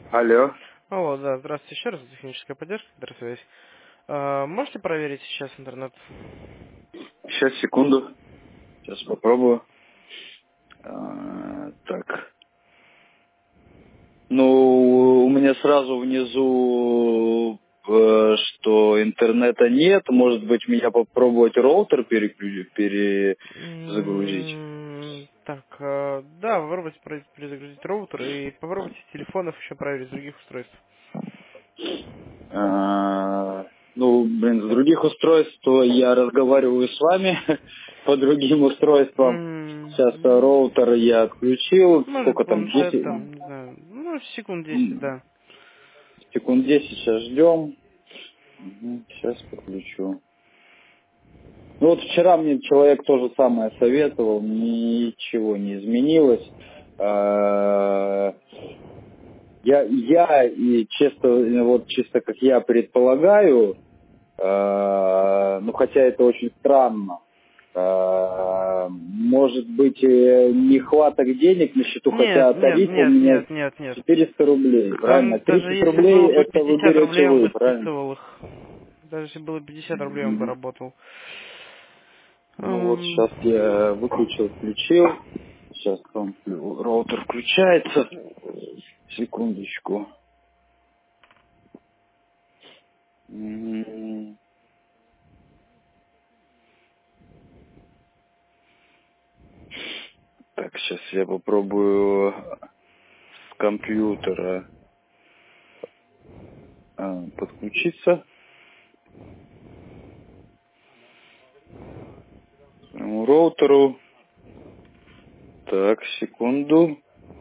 Алло. Алло, да, здравствуйте еще раз, техническая поддержка, здравствуйте. Можете проверить сейчас интернет? Сейчас, секунду. Сейчас попробую. Так. Ну, у меня сразу внизу, что интернета нет. Может быть, меня попробовать роутер перезагрузить? Так, да, попробуйте перезагрузить роутер и попробуйте с телефонов еще проверить с других устройств. Ну, блин, с других устройств то я разговариваю с вами по другим устройствам. Сейчас роутер я отключил. Может, Сколько там? планшет 10? там, не знаю, ну, секунд 10, да. Секунд 10 сейчас ждем. Сейчас подключу. Ну вот вчера мне человек то же самое советовал, ничего не изменилось. Я и чисто как я предполагаю, ну хотя это очень странно, может быть нехваток денег на счету, хотя Нет, нет, тариф у нет, меня нет, нет, нет. 400 рублей, правильно? Там даже 30 если было рублей бы это вы 50 рублей, берете он вы, бы правильно? списывал их. Даже если было 50 рублей, он бы Мгм. работал. Ну вот сейчас я выключил, включил. Сейчас роутер включается. Секундочку. М, Так, сейчас я попробую с компьютера подключиться к своему роутеру. Так, секунду.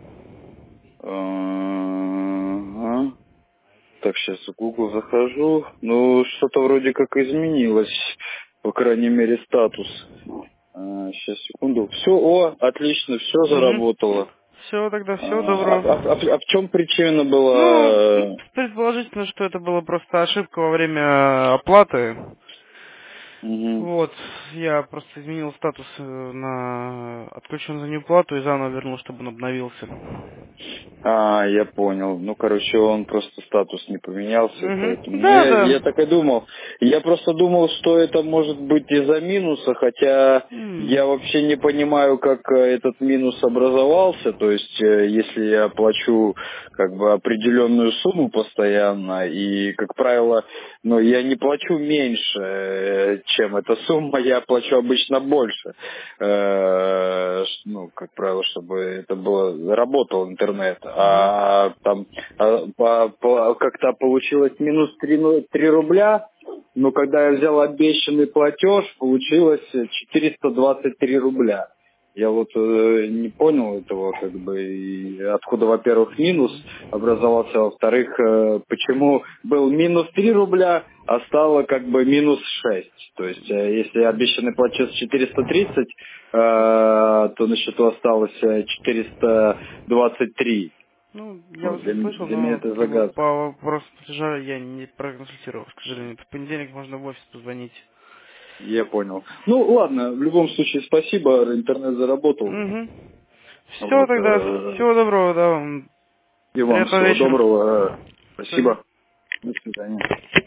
Ага. Так, сейчас в Google захожу. Ну, что-то вроде как изменилось. По крайней мере, статус. Сейчас, секунду. Все, отлично, все заработало. Все, тогда всего А, доброго. в чем причина Ну, была? предположительно, что это была просто ошибка во время оплаты. Мгм. Вот, я просто изменил статус на отключен за неуплату и заново вернул, чтобы он обновился. Я понял. Ну, короче, он просто статус не поменялся, поэтому... Ну, Да, я да. так и думал. Я просто думал, что это может быть из-за минуса, хотя я вообще не понимаю, как этот минус образовался. То есть, если я плачу как бы определенную сумму постоянно, и, как правило, ну, я не плачу меньше, чем эта сумма, я плачу обычно больше. Ну, как правило, чтобы это было, работал интернет. А там как-то получилось минус 3 рубля, но когда я взял обещанный платеж, получилось 423 рубля. Я вот не понял этого, как бы, и откуда, во-первых, минус образовался, во-вторых, почему был минус 3 рубля, а стало как бы минус 6. То есть, если обещанный платеж 430, то на счету осталось 423. Ну, я Вот, вас услышал, для меня но это как бы загадка. по вопросу платежа я не проконсультировал, к сожалению. В понедельник можно в офис позвонить. Я понял. Ну, ладно, в любом случае, спасибо, интернет заработал. Все Вот, тогда, всего доброго, да, вам и вам приятного всего вечера. доброго. До свидания. Спасибо. До свидания.